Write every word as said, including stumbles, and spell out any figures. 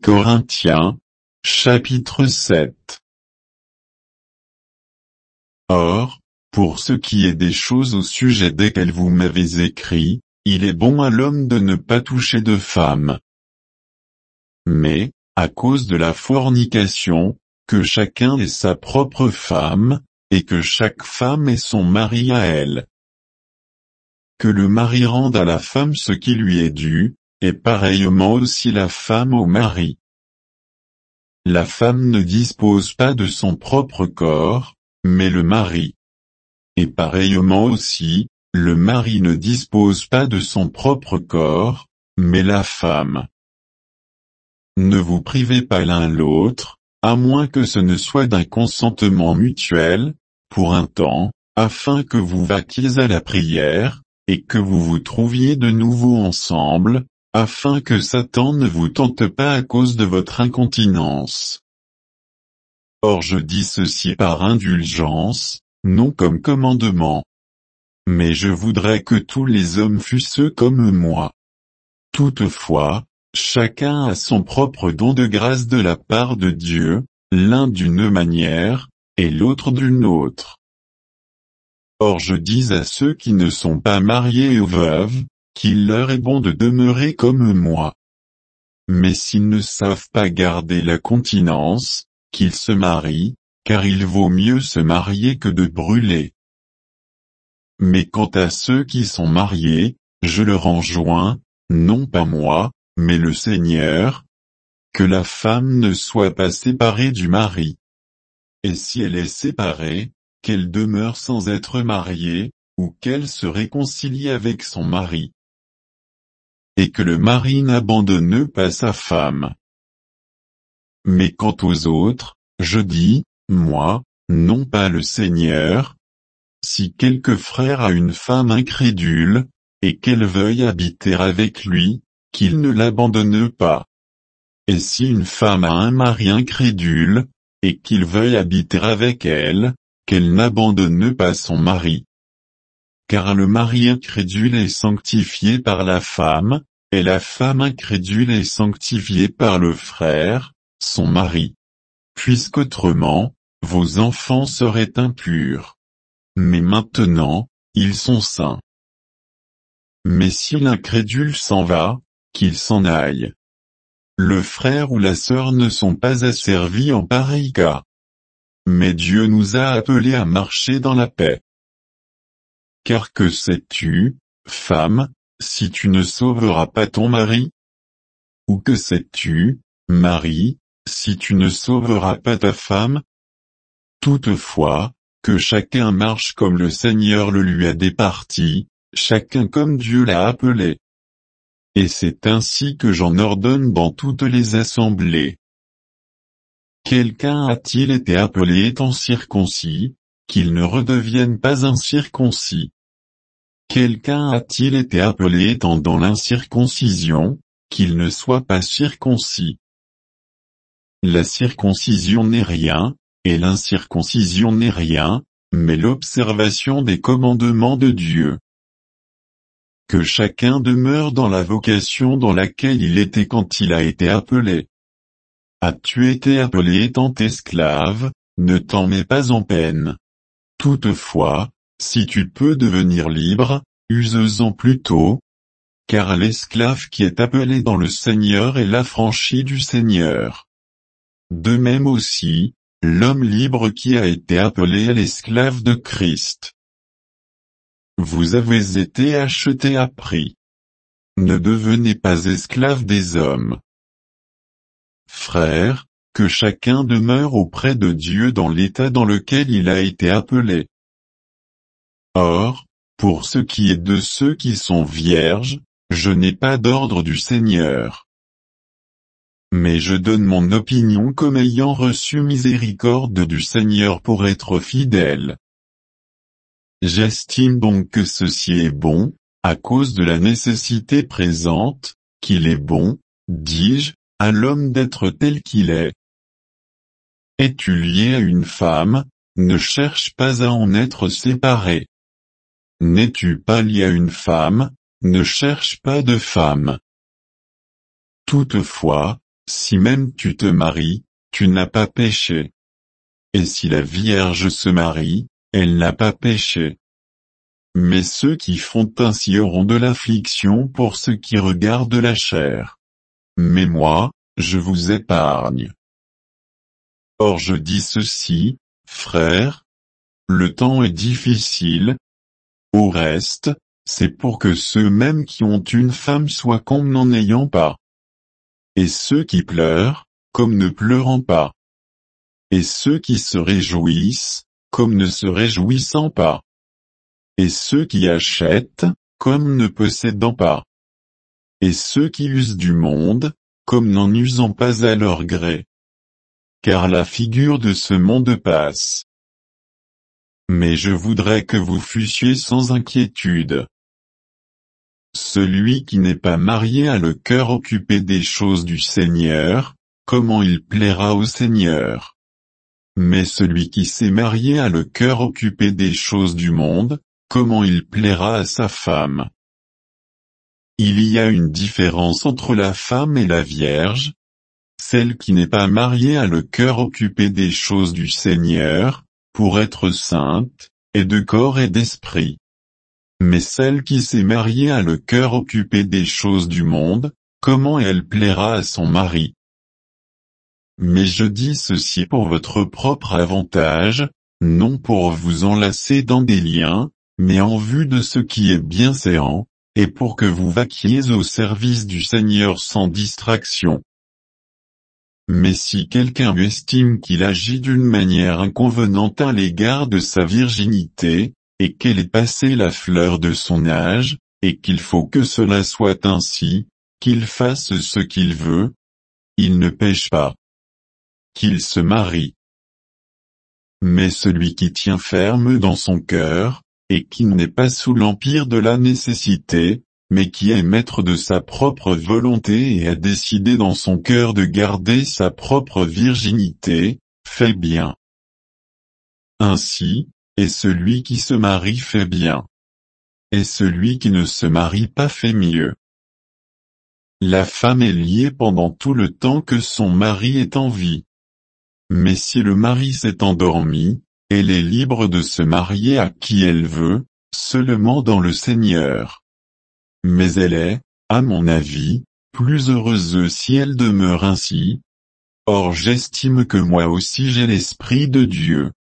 Corinthiens, chapitre sept. Or, pour ce qui est des choses au sujet desquelles vous m'avez écrit, il est bon à l'homme de ne pas toucher de femme. Mais, à cause de la fornication, que chacun ait sa propre femme, et que chaque femme ait son mari à elle. Que le mari rende à la femme ce qui lui est dû, et pareillement aussi la femme au mari. La femme ne dispose pas de son propre corps, mais le mari. Et pareillement aussi, le mari ne dispose pas de son propre corps, mais la femme. Ne vous privez pas l'un l'autre, à moins que ce ne soit d'un consentement mutuel, pour un temps, afin que vous vaquiez à la prière, et que vous vous trouviez de nouveau ensemble, afin que Satan ne vous tente pas à cause de votre incontinence. Or je dis ceci par indulgence, non comme commandement. Mais je voudrais que tous les hommes fussent comme moi. Toutefois, chacun a son propre don de grâce de la part de Dieu, l'un d'une manière, et l'autre d'une autre. Or je dis à ceux qui ne sont pas mariés et aux veuves, qu'il leur est bon de demeurer comme moi. Mais s'ils ne savent pas garder la continence, qu'ils se marient, car il vaut mieux se marier que de brûler. Mais quant à ceux qui sont mariés, je leur enjoins, non pas moi, mais le Seigneur, que la femme ne soit pas séparée du mari. Et si elle est séparée, qu'elle demeure sans être mariée, ou qu'elle se réconcilie avec son mari. Et que le mari n'abandonne pas sa femme. Mais quant aux autres, je dis, moi, non pas le Seigneur, si quelque frère a une femme incrédule, et qu'elle veuille habiter avec lui, qu'il ne l'abandonne pas. Et si une femme a un mari incrédule, et qu'il veuille habiter avec elle, qu'elle n'abandonne pas son mari. Car le mari incrédule est sanctifié par la femme, et la femme incrédule est sanctifiée par le frère, son mari. Puisqu'autrement, vos enfants seraient impurs. Mais maintenant, ils sont saints. Mais si l'incrédule s'en va, qu'il s'en aille. Le frère ou la sœur ne sont pas asservis en pareil cas. Mais Dieu nous a appelés à marcher dans la paix. Car que sais-tu, femme, si tu ne sauveras pas ton mari? Ou que sais-tu, mari, si tu ne sauveras pas ta femme? Toutefois, que chacun marche comme le Seigneur le lui a départi, chacun comme Dieu l'a appelé. Et c'est ainsi que j'en ordonne dans toutes les assemblées. Quelqu'un a-t-il été appelé étant circoncis, qu'il ne redevienne pas incirconcis? Quelqu'un a-t-il été appelé étant dans l'incirconcision, qu'il ne soit pas circoncis? La circoncision n'est rien, et l'incirconcision n'est rien, mais l'observation des commandements de Dieu. Que chacun demeure dans la vocation dans laquelle il était quand il a été appelé. As-tu été appelé étant esclave, ne t'en mets pas en peine. Toutefois, si tu peux devenir libre, use-en plutôt, car l'esclave qui est appelé dans le Seigneur est l'affranchi du Seigneur. De même aussi, l'homme libre qui a été appelé est l'esclave de Christ. Vous avez été achetés à prix. Ne devenez pas esclaves des hommes. Frères, que chacun demeure auprès de Dieu dans l'état dans lequel il a été appelé. Or, pour ce qui est de ceux qui sont vierges, je n'ai pas d'ordre du Seigneur. Mais je donne mon opinion comme ayant reçu miséricorde du Seigneur pour être fidèle. J'estime donc que ceci est bon, à cause de la nécessité présente, qu'il est bon, dis-je, à l'homme d'être tel qu'il est. Es-tu lié à une femme, ne cherche pas à en être séparé. N'es-tu pas lié à une femme, ne cherche pas de femme. Toutefois, Si même tu te maries, tu n'as pas péché. Et si la Vierge se marie, elle n'a pas péché. Mais ceux qui font ainsi auront de l'affliction pour ce qui regarde la chair. Mais moi, je vous épargne. Or je dis ceci, frères, le temps est difficile. Au reste, c'est pour que ceux-mêmes qui ont une femme soient comme n'en ayant pas. Et ceux qui pleurent, comme ne pleurant pas. Et ceux qui se réjouissent, comme ne se réjouissant pas. Et ceux qui achètent, comme ne possédant pas. Et ceux qui usent du monde, comme n'en usant pas à leur gré. Car la figure de ce monde passe. Mais je voudrais que vous fussiez sans inquiétude. Celui qui n'est pas marié a le cœur occupé des choses du Seigneur, comment il plaira au Seigneur. Mais celui qui s'est marié a le cœur occupé des choses du monde, comment il plaira à sa femme. Il y a une différence entre la femme et la Vierge. Celle qui n'est pas mariée a le cœur occupé des choses du Seigneur, pour être sainte, et de corps et d'esprit. Mais celle qui s'est mariée a le cœur occupé des choses du monde, comment elle plaira à son mari. Mais je dis ceci pour votre propre avantage, non pour vous enlacer dans des liens, mais en vue de ce qui est bienséant, et pour que vous vaquiez au service du Seigneur sans distraction. Mais si quelqu'un estime qu'il agit d'une manière inconvenante à l'égard de sa virginité, et qu'elle est passée la fleur de son âge, et qu'il faut que cela soit ainsi, qu'il fasse ce qu'il veut, il ne pêche pas. Qu'il se marie. Mais celui qui tient ferme dans son cœur, et qui n'est pas sous l'empire de la nécessité, mais qui est maître de sa propre volonté et a décidé dans son cœur de garder sa propre virginité, fait bien. Ainsi, et celui qui se marie fait bien. Et celui qui ne se marie pas fait mieux. La femme est liée pendant tout le temps que son mari est en vie. Mais si le mari s'est endormi, elle est libre de se marier à qui elle veut, seulement dans le Seigneur. Mais elle est, à mon avis, plus heureuse si elle demeure ainsi. Or j'estime que moi aussi j'ai l'Esprit de Dieu.